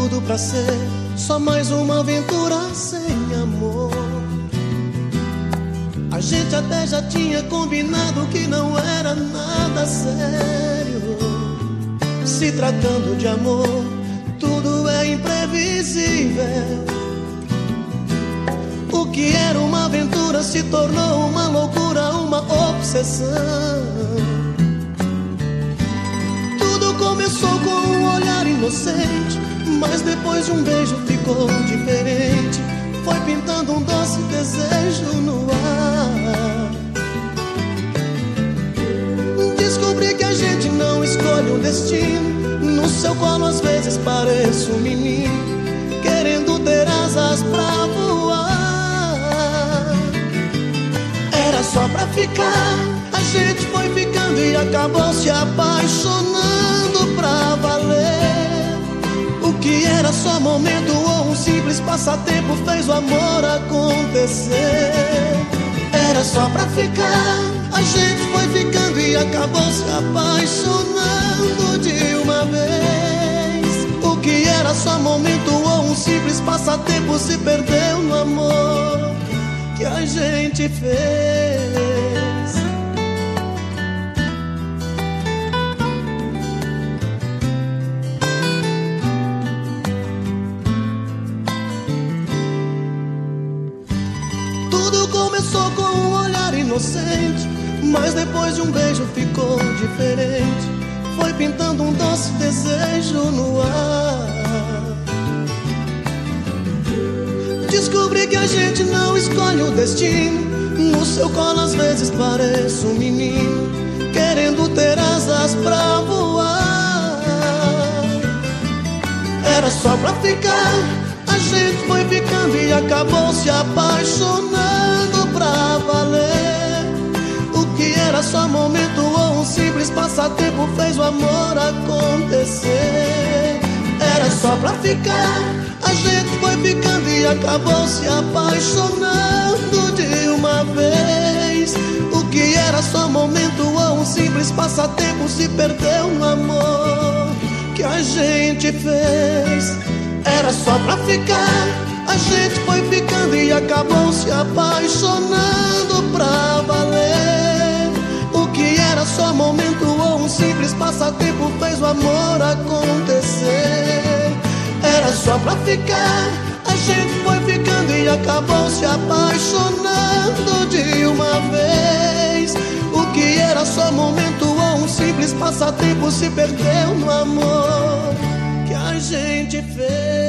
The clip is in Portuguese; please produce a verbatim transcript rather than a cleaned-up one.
tudo pra ser só mais uma aventura sem amor. A gente até já tinha combinado que não era nada sério. Se tratando de amor, tudo é imprevisível. O que era uma aventura se tornou uma loucura, uma obsessão. Tudo começou com um olhar inocente, mas depois de um beijo ficou diferente. Foi pintando um doce desejo no ar. Descobri que a gente não escolhe o destino. No seu colo às vezes pareço um menino, querendo ter asas pra voar. Era só pra ficar, a gente foi ficando e acabou se apaixonando pra valer. O que era só momento ou um simples passatempo fez o amor acontecer. Era só pra ficar, a gente foi ficando e acabou se apaixonando de uma vez. O que era só momento ou um simples passatempo se perdeu no amor que a gente fez. Tudo começou com um olhar inocente, mas depois de um beijo ficou diferente. Foi pintando um doce desejo no ar. Descobri que a gente não escolhe o destino. No seu colo às vezes pareço um menino, querendo ter asas pra voar. Era só pra ficar, a gente foi ficando e acabou se apaixonando pra valer. O que era só momento ou um simples passatempo fez o amor acontecer. Era só pra ficar, a gente foi ficando e acabou se apaixonando de uma vez. O que era só momento ou um simples passatempo se perdeu no amor que a gente fez. Era só pra ficar, a gente foi ficando e acabou se apaixonando pra valer. O que era só momento ou um simples passatempo fez o amor acontecer. Era só pra ficar, a gente foi ficando e acabou se apaixonando de uma vez. O que era só momento ou um simples passatempo se perdeu no amor que a gente fez.